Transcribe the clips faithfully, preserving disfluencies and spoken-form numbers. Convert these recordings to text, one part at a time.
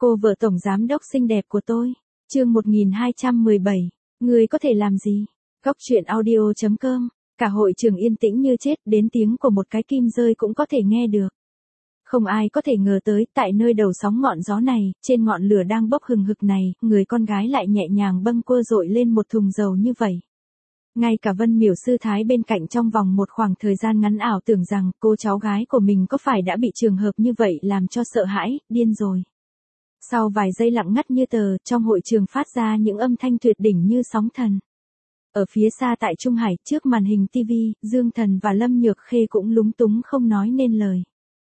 Cô vợ tổng giám đốc xinh đẹp của tôi. Chương một nghìn hai trăm mười bảy. Người có thể làm gì? Góc truyện audio chấm com. Cả hội trường yên tĩnh như chết, đến tiếng của một cái kim rơi cũng có thể nghe được. Không ai có thể ngờ tới, tại nơi đầu sóng ngọn gió này, trên ngọn lửa đang bốc hừng hực này, người con gái lại nhẹ nhàng bâng quơ dội lên một thùng dầu như vậy. Ngay cả Vân Miểu sư thái bên cạnh trong vòng một khoảng thời gian ngắn ảo tưởng rằng cô cháu gái của mình có phải đã bị trường hợp như vậy làm cho sợ hãi, điên rồi. Sau vài giây lặng ngắt như tờ, trong hội trường phát ra những âm thanh tuyệt đỉnh như sóng thần. Ở phía xa tại Trung Hải, trước màn hình ti vi, Dương Thần và Lâm Nhược Khê cũng lúng túng không nói nên lời.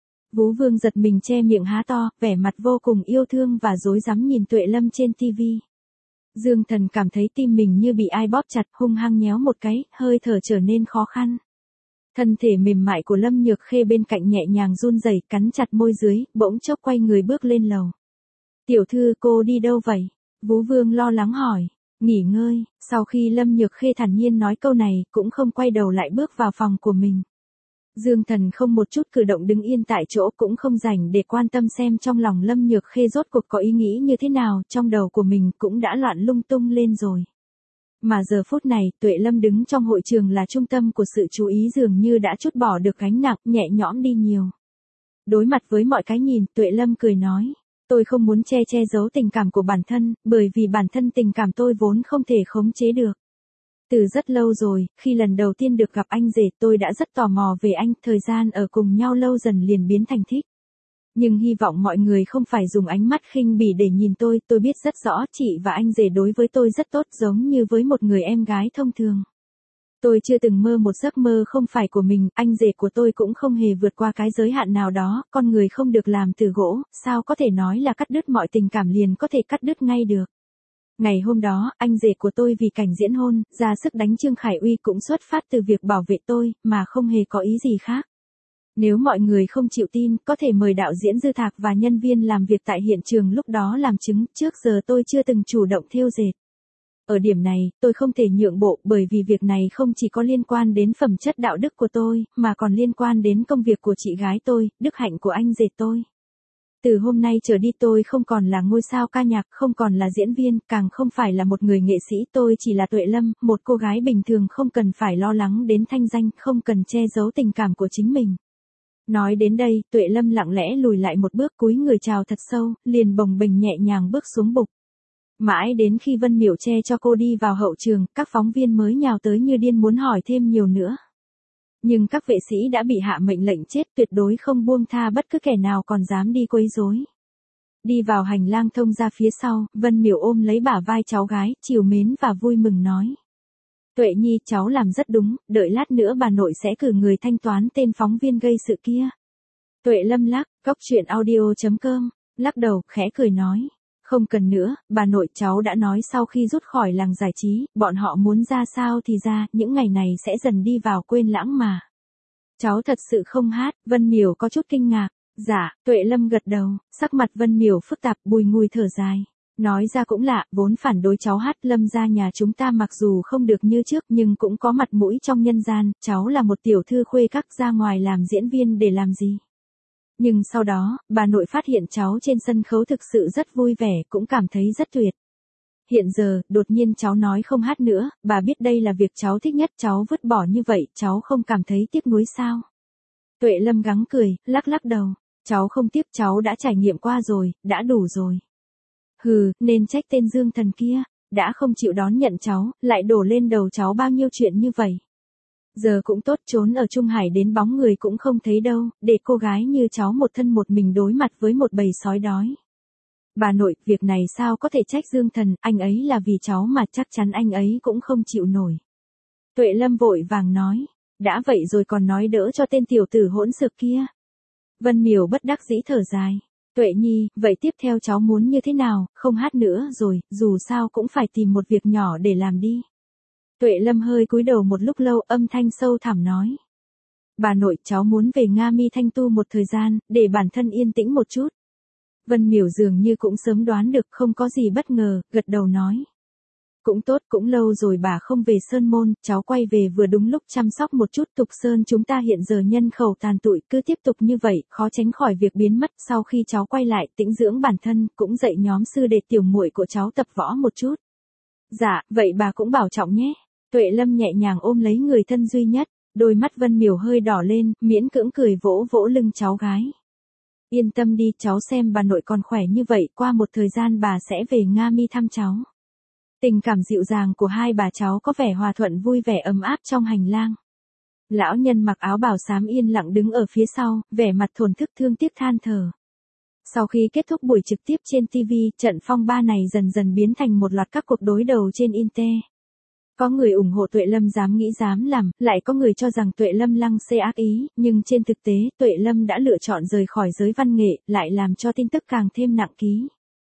Vú Vương giật mình che miệng há to, vẻ mặt vô cùng yêu thương và rối rắm nhìn Tuệ Lâm trên ti vi. Dương Thần cảm thấy tim mình như bị ai bóp chặt, hung hăng nhéo một cái, hơi thở trở nên khó khăn. Thân thể mềm mại của Lâm Nhược Khê bên cạnh nhẹ nhàng run rẩy, cắn chặt môi dưới, bỗng chốc quay người bước lên lầu. Tiểu thư, cô đi đâu vậy? Vú Vương lo lắng hỏi. Nghỉ ngơi. Sau khi Lâm Nhược Khê thản nhiên nói câu này, cũng không quay đầu lại bước vào phòng của mình. Dương Thần không một chút cử động, đứng yên tại chỗ, cũng không rảnh để quan tâm xem trong lòng Lâm Nhược Khê rốt cuộc có ý nghĩ như thế nào, trong đầu của mình cũng đã loạn lung tung lên rồi. Mà giờ phút này, Tuệ Lâm đứng trong hội trường là trung tâm của sự chú ý, dường như đã trút bỏ được gánh nặng, nhẹ nhõm đi nhiều. Đối mặt với mọi cái nhìn, Tuệ Lâm cười nói, tôi không muốn che che giấu tình cảm của bản thân, bởi vì bản thân tình cảm tôi vốn không thể khống chế được. Từ rất lâu rồi, khi lần đầu tiên được gặp anh rể, tôi đã rất tò mò về anh, thời gian ở cùng nhau lâu dần liền biến thành thích. Nhưng hy vọng mọi người không phải dùng ánh mắt khinh bỉ để nhìn tôi, tôi biết rất rõ chị và anh rể đối với tôi rất tốt, giống như với một người em gái thông thường. Tôi chưa từng mơ một giấc mơ không phải của mình, anh rể của tôi cũng không hề vượt qua cái giới hạn nào đó, con người không được làm từ gỗ, sao có thể nói là cắt đứt mọi tình cảm liền có thể cắt đứt ngay được. Ngày hôm đó, anh rể của tôi vì cảnh diễn hôn, ra sức đánh Trương Khải Uy cũng xuất phát từ việc bảo vệ tôi, mà không hề có ý gì khác. Nếu mọi người không chịu tin, có thể mời đạo diễn Dư Thạc và nhân viên làm việc tại hiện trường lúc đó làm chứng, trước giờ tôi chưa từng chủ động thêu dệt. Ở điểm này, tôi không thể nhượng bộ, bởi vì việc này không chỉ có liên quan đến phẩm chất đạo đức của tôi, mà còn liên quan đến công việc của chị gái tôi, đức hạnh của anh rể tôi. Từ hôm nay trở đi tôi không còn là ngôi sao ca nhạc, không còn là diễn viên, càng không phải là một người nghệ sĩ, tôi chỉ là Tuệ Lâm, một cô gái bình thường không cần phải lo lắng đến thanh danh, không cần che giấu tình cảm của chính mình. Nói đến đây, Tuệ Lâm lặng lẽ lùi lại một bước, cúi người chào thật sâu, liền bồng bềnh nhẹ nhàng bước xuống bục. Mãi đến khi Vân Miểu che cho cô đi vào hậu trường, các phóng viên mới nhào tới như điên muốn hỏi thêm nhiều nữa. Nhưng các vệ sĩ đã bị hạ mệnh lệnh chết, tuyệt đối không buông tha bất cứ kẻ nào còn dám đi quấy rối. Đi vào hành lang thông ra phía sau, Vân Miểu ôm lấy bả vai cháu gái, trìu mến và vui mừng nói. Tuệ Nhi, cháu làm rất đúng, đợi lát nữa bà nội sẽ cử người thanh toán tên phóng viên gây sự kia. Tuệ Lâm lắc, góc truyện audio chấm com, lắc đầu, khẽ cười nói. Không cần nữa, bà nội, cháu đã nói sau khi rút khỏi làng giải trí, bọn họ muốn ra sao thì ra, những ngày này sẽ dần đi vào quên lãng mà. Cháu thật sự không hát, Vân Miểu có chút kinh ngạc. Dạ, Tuệ Lâm gật đầu, sắc mặt Vân Miểu phức tạp, bùi ngùi thở dài. Nói ra cũng lạ, vốn phản đối cháu hát, Lâm gia nhà chúng ta mặc dù không được như trước nhưng cũng có mặt mũi trong nhân gian, cháu là một tiểu thư khuê các, ra ngoài làm diễn viên để làm gì. Nhưng sau đó, bà nội phát hiện cháu trên sân khấu thực sự rất vui vẻ, cũng cảm thấy rất tuyệt. Hiện giờ, đột nhiên cháu nói không hát nữa, bà biết đây là việc cháu thích nhất, cháu vứt bỏ như vậy, cháu không cảm thấy tiếc nuối sao? Tuệ Lâm gắng cười, lắc lắc đầu, cháu không tiếc, cháu đã trải nghiệm qua rồi, đã đủ rồi. Hừ, nên trách tên Dương Thần kia, đã không chịu đón nhận cháu, lại đổ lên đầu cháu bao nhiêu chuyện như vậy. Giờ cũng tốt, trốn ở Trung Hải đến bóng người cũng không thấy đâu, để cô gái như cháu một thân một mình đối mặt với một bầy sói đói. Bà nội, việc này sao có thể trách Dương Thần, anh ấy là vì cháu mà, chắc chắn anh ấy cũng không chịu nổi. Tuệ Lâm vội vàng nói, đã vậy rồi còn nói đỡ cho tên tiểu tử hỗn xược kia. Vân Miểu bất đắc dĩ thở dài. Tuệ Nhi, vậy tiếp theo cháu muốn như thế nào, không hát nữa rồi, dù sao cũng phải tìm một việc nhỏ để làm đi. Tuệ Lâm hơi cúi đầu một lúc lâu, âm thanh sâu thẳm nói. Bà nội, cháu muốn về Nga Mi Thanh tu một thời gian, để bản thân yên tĩnh một chút. Vân Miểu dường như cũng sớm đoán được, không có gì bất ngờ, gật đầu nói. Cũng tốt, cũng lâu rồi bà không về Sơn Môn, cháu quay về vừa đúng lúc chăm sóc một chút. Tục Sơn chúng ta hiện giờ nhân khẩu tàn tụi, cứ tiếp tục như vậy, khó tránh khỏi việc biến mất. Sau khi cháu quay lại, tĩnh dưỡng bản thân, cũng dạy nhóm sư đệ tiểu muội của cháu tập võ một chút. Dạ, vậy bà cũng bảo trọng nhé. Tuệ Lâm nhẹ nhàng ôm lấy người thân duy nhất, đôi mắt Vân Miểu hơi đỏ lên, miễn cưỡng cười vỗ vỗ lưng cháu gái. Yên tâm đi, cháu xem bà nội còn khỏe như vậy, qua một thời gian bà sẽ về Nga Mi thăm cháu. Tình cảm dịu dàng của hai bà cháu có vẻ hòa thuận vui vẻ ấm áp trong hành lang. Lão nhân mặc áo bào xám yên lặng đứng ở phía sau, vẻ mặt thổn thức thương tiếc than thở. Sau khi kết thúc buổi trực tiếp trên ti vi, trận phong ba này dần dần biến thành một loạt các cuộc đối đầu trên Inte. Có người ủng hộ Tuệ Lâm dám nghĩ dám làm, lại có người cho rằng Tuệ Lâm lăng xê ác ý, nhưng trên thực tế, Tuệ Lâm đã lựa chọn rời khỏi giới văn nghệ, lại làm cho tin tức càng thêm nặng ký.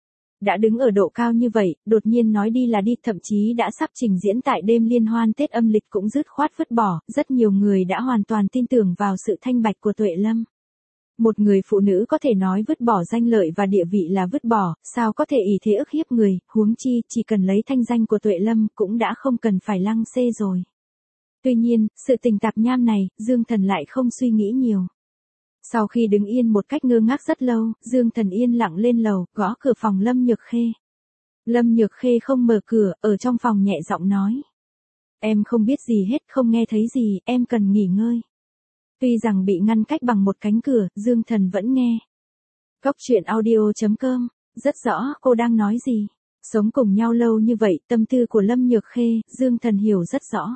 Đã đứng ở độ cao như vậy, đột nhiên nói đi là đi, thậm chí đã sắp trình diễn tại đêm liên hoan Tết âm lịch cũng dứt khoát vứt bỏ, rất nhiều người đã hoàn toàn tin tưởng vào sự thanh bạch của Tuệ Lâm. Một người phụ nữ có thể nói vứt bỏ danh lợi và địa vị là vứt bỏ, sao có thể ỷ thế ức hiếp người, huống chi, chỉ cần lấy thanh danh của Tuệ Lâm cũng đã không cần phải lăng xê rồi. Tuy nhiên, sự tình tạp nham này, Dương Thần lại không suy nghĩ nhiều. Sau khi đứng yên một cách ngơ ngác rất lâu, Dương Thần yên lặng lên lầu, gõ cửa phòng Lâm Nhược Khê. Lâm Nhược Khê không mở cửa, ở trong phòng nhẹ giọng nói. Em không biết gì hết, không nghe thấy gì, em cần nghỉ ngơi. Tuy rằng bị ngăn cách bằng một cánh cửa, Dương Thần vẫn nghe. Góc truyện audio chấm com, rất rõ cô đang nói gì. Sống cùng nhau lâu như vậy, tâm tư của Lâm Nhược Khê, Dương Thần hiểu rất rõ.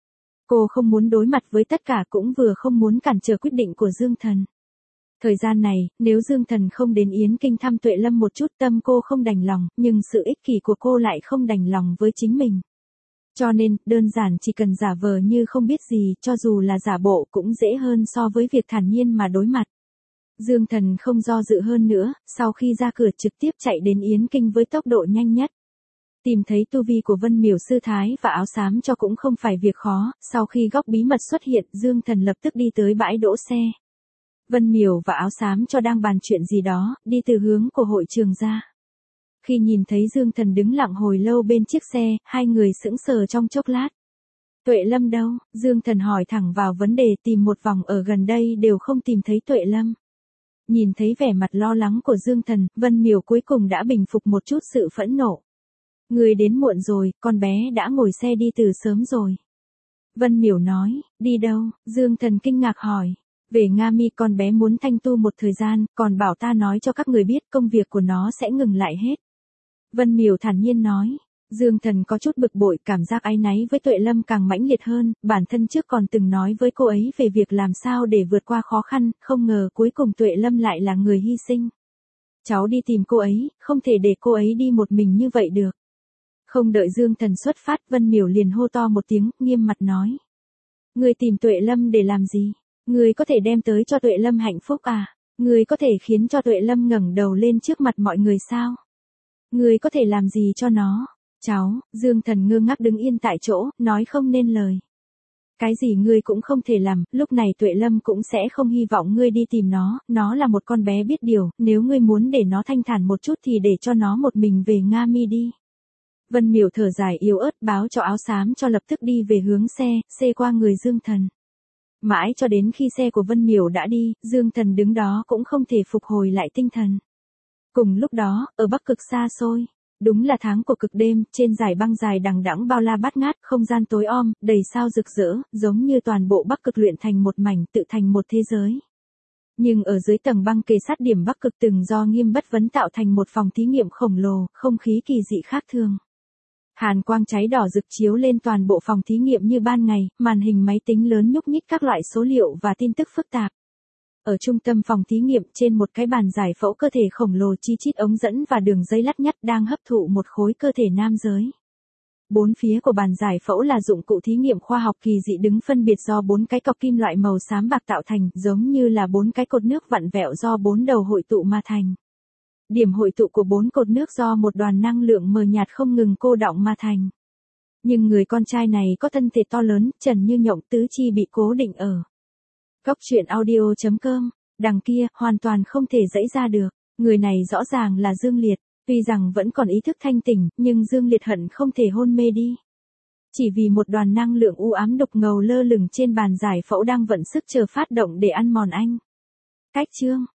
Cô không muốn đối mặt với tất cả cũng vừa không muốn cản trở quyết định của Dương Thần. Thời gian này, nếu Dương Thần không đến Yến Kinh thăm Tuệ Lâm một chút tâm cô không đành lòng, nhưng sự ích kỷ của cô lại không đành lòng với chính mình. Cho nên, đơn giản chỉ cần giả vờ như không biết gì, cho dù là giả bộ cũng dễ hơn so với việc thản nhiên mà đối mặt. Dương Thần không do dự hơn nữa, sau khi ra cửa trực tiếp chạy đến Yến Kinh với tốc độ nhanh nhất. Tìm thấy tu vi của Vân Miểu sư thái và áo xám cho cũng không phải việc khó, sau khi góc bí mật xuất hiện, Dương Thần lập tức đi tới bãi đỗ xe. Vân Miểu và áo xám cho đang bàn chuyện gì đó, đi từ hướng của hội trường ra. Khi nhìn thấy Dương Thần đứng lặng hồi lâu bên chiếc xe, hai người sững sờ trong chốc lát. Tuệ Lâm đâu? Dương Thần hỏi thẳng vào vấn đề, tìm một vòng ở gần đây đều không tìm thấy Tuệ Lâm. Nhìn thấy vẻ mặt lo lắng của Dương Thần, Vân Miểu cuối cùng đã bình phục một chút sự phẫn nộ. Người đến muộn rồi, con bé đã ngồi xe đi từ sớm rồi. Vân Miểu nói, đi đâu? Dương Thần kinh ngạc hỏi. Về Nga Mi, con bé muốn thanh tu một thời gian, còn bảo ta nói cho các người biết công việc của nó sẽ ngừng lại hết. Vân Miểu thản nhiên nói. Dương Thần có chút bực bội, cảm giác áy náy với Tuệ Lâm càng mãnh liệt hơn, bản thân trước còn từng nói với cô ấy về việc làm sao để vượt qua khó khăn, không ngờ cuối cùng Tuệ Lâm lại là người hy sinh. Cháu đi tìm cô ấy, không thể để cô ấy đi một mình như vậy được. Không đợi Dương Thần xuất phát, Vân Miểu liền hô to một tiếng, nghiêm mặt nói. Người tìm Tuệ Lâm để làm gì? Người có thể đem tới cho Tuệ Lâm hạnh phúc à? Người có thể khiến cho Tuệ Lâm ngẩng đầu lên trước mặt mọi người sao? Người có thể làm gì cho nó? Cháu, Dương Thần ngơ ngác đứng yên tại chỗ, nói không nên lời. Cái gì ngươi cũng không thể làm, lúc này Tuệ Lâm cũng sẽ không hy vọng ngươi đi tìm nó, nó là một con bé biết điều, nếu ngươi muốn để nó thanh thản một chút thì để cho nó một mình về Nga Mi đi. Vân Miểu thở dài yếu ớt báo cho áo xám cho lập tức đi về hướng xe, xê qua người Dương Thần. Mãi cho đến khi xe của Vân Miểu đã đi, Dương Thần đứng đó cũng không thể phục hồi lại tinh thần. Cùng lúc đó, ở Bắc Cực xa xôi, đúng là tháng của cực đêm, trên dải băng dài đằng đẵng bao la bát ngát, không gian tối om, đầy sao rực rỡ, giống như toàn bộ Bắc Cực luyện thành một mảnh, tự thành một thế giới. Nhưng ở dưới tầng băng kề sát điểm Bắc Cực từng do Nghiêm Bất Vấn tạo thành một phòng thí nghiệm khổng lồ, không khí kỳ dị khác thường. Hàn quang cháy đỏ rực chiếu lên toàn bộ phòng thí nghiệm như ban ngày, màn hình máy tính lớn nhúc nhích các loại số liệu và tin tức phức tạp. Ở trung tâm phòng thí nghiệm, trên một cái bàn giải phẫu cơ thể khổng lồ chi chít ống dẫn và đường dây lắt nhắt đang hấp thụ một khối cơ thể nam giới. Bốn phía của bàn giải phẫu là dụng cụ thí nghiệm khoa học kỳ dị đứng phân biệt do bốn cái cọc kim loại màu xám bạc tạo thành, giống như là bốn cái cột nước vặn vẹo do bốn đầu hội tụ mà thành. Điểm hội tụ của bốn cột nước do một đoàn năng lượng mờ nhạt không ngừng cô đọng mà thành. Nhưng người con trai này có thân thể to lớn, trần như nhộng, tứ chi bị cố định ở. Góc truyện audio chấm com, đằng kia, hoàn toàn không thể dãy ra được. Người này rõ ràng là Dương Liệt. Tuy rằng vẫn còn ý thức thanh tỉnh, nhưng Dương Liệt hận không thể hôn mê đi. Chỉ vì một đoàn năng lượng u ám đục ngầu lơ lửng trên bàn giải phẫu đang vận sức chờ phát động để ăn mòn anh. Cách chương